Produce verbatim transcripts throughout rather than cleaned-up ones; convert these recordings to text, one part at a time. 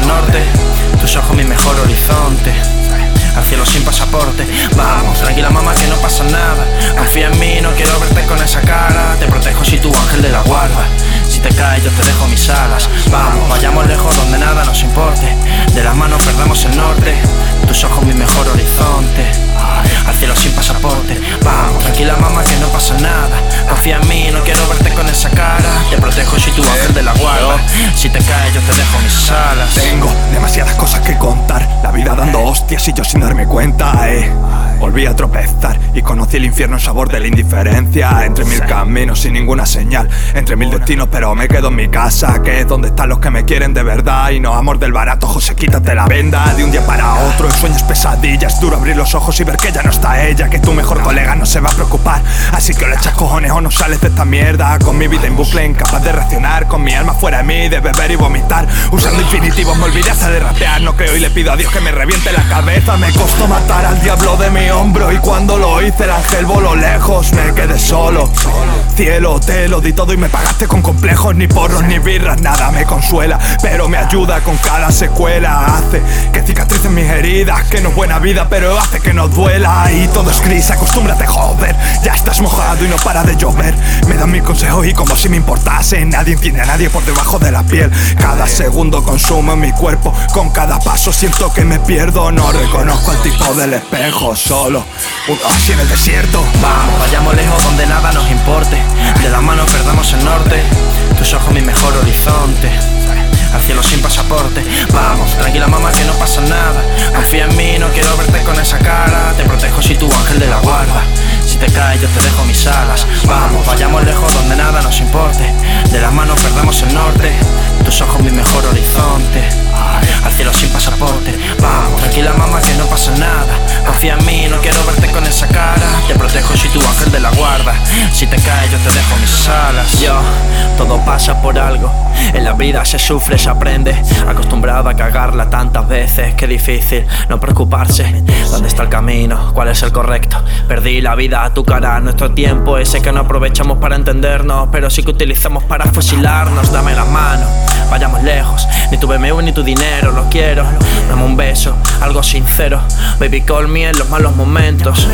el norte. Tus ojos mi mejor horizonte. Al cielo sin pasaporte. Vamos, tranquila mamá que no pasa nada. Confía en mí, no quiero verte con esa cara. Te protejo si tu ángel de la guarda. Si te caes yo te dejo mis alas. Vamos, vayamos lejos donde nada nos importe. De las manos perdamos el norte. Tus ojos mi mejor horizonte. Al cielo sin pasaporte. Vamos, tranquila mamá que no pasa nada. Confía en mí, no quiero verte con esa cara. Te protejo si tu ángel de la guarda. Si te caes yo te dejo mis alas. Tengo demasiadas cosas que contar. La vida dando hostias y yo sin darme cuenta, eh volví a tropezar y conocí el infierno, el sabor de la indiferencia. Entre mil caminos sin ninguna señal, entre mil destinos pero me quedo en mi casa, que es donde están los que me quieren de verdad. Y no amor del barato, José, quítate la venda. De un día para otro el sueño es pesadilla. Es duro abrir los ojos y ver que ya no está ella, que tu mejor colega no se va a preocupar. Así que o le echas cojones o no sales de esta mierda. Con mi vida en bucle, incapaz de reaccionar, con mi alma fuera de mí, de beber y vomitar. Usando infinitivos me olvidé hasta de rapear. No creo y le pido a Dios que me reviente la cabeza. Me costó matar al diablo de mi hombro y cuando lo hice el ángel voló lejos. Me quedé solo. Cielo, te lo di todo y me pagaste con complejos. Ni porros ni birras, nada me consuela, pero me ayuda con cada secuela. Hace que cicatricen mis heridas, que no es buena vida, pero hace que no duela. Y todo es gris, acostúmbrate, joder. Ya estás mojado y no para de llover. Me dan mis consejos y como si me importase. Nadie entiende a nadie por debajo de la piel. Cada segundo consumo en mi cuerpo. Con cada paso siento que me pierdo. No reconozco al tipo del espejo. Solo uno así en el desierto. Vamos, vayamos lejos donde nada nos importe. De las manos perdamos el norte. Tus ojos mi mejor horizonte. Al cielo sin pasaporte. Vamos, tranquila mamá que no pasa nada. Confía en mí, no quiero verte con esa cara. Te protejo si tu ángel de la guarda. Si te caes yo te dejo mis alas. Vamos, vayamos lejos donde nada nos importe. De las manos perdamos el norte. Tus ojos mi mejor horizonte. Al cielo sin pasaporte. Vamos, tranquila mamá que no pasa nada. Confía en mí, no quiero verte con esa cara. Te protejo si tu ángel de la guarda. Si te caes yo te dejo mis alas. Yo, todo pasa por algo. En la vida se sufre, se aprende. Acostumbrado a cagarla tantas veces. Qué difícil no preocuparse. ¿Dónde está el camino? ¿Cuál es el correcto? Perdí la vida a tu cara. Nuestro tiempo ese que no aprovechamos para entendernos, pero sí que utilizamos para fusilarnos. Dame la mano, vayamos lejos. Ni tu B M W ni tu dinero, lo quiero. Dame un beso, algo sincero. Baby call me en los malos momentos.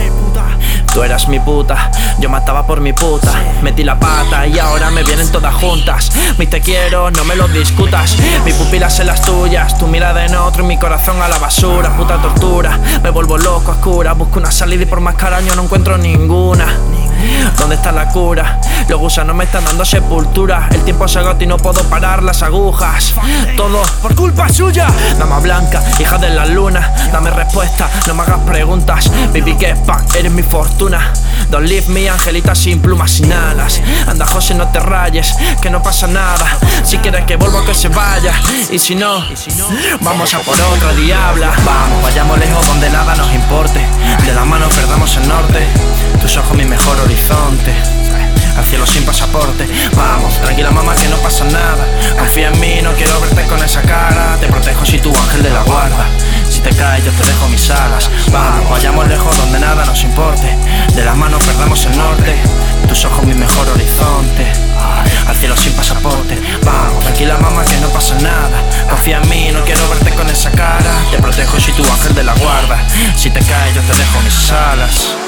Tú eras mi puta, yo mataba por mi puta. Metí la pata y ahora me vienen todas juntas. Mi te quiero, no me lo discutas. Mi pupilas en las tuyas, tu mirada en otro y mi corazón a la basura. Puta tortura, me vuelvo loco a oscura. Busco una salida y por más caraño no encuentro ninguna. ¿Dónde está la cura? Los gusanos me están dando sepultura. El tiempo se agota y no puedo parar las agujas. Todo por culpa suya. Dama blanca, hija de la luna. Dame respuesta, no me hagas preguntas. Baby, que fuck, eres mi fortuna. Don't leave me, angelita sin plumas, sin alas. Anda José, no te rayes, que no pasa nada. Si quieres que vuelva que se vaya. Y si no, vamos a por otra diabla. Vamos, vayamos lejos donde nada nos importe. De la mano perdamos el norte. Tus ojos mi mejor horizonte. Al cielo sin pasaporte. Vamos, tranquila mamá que no pasa nada. Confía en mí, no quiero verte con esa cara. Te protejo si tu ángel de la guarda. Si te caes yo te dejo mis alas. Vamos, vayamos lejos donde nada nos importe. De las manos perdamos el norte. Tus ojos mi mejor horizonte. Al cielo sin pasaporte. Vamos, tranquila mamá que no pasa nada. Confía en mí, no quiero verte con esa cara. Te protejo si tu ángel de la guarda. Si te caes yo te dejo mis alas.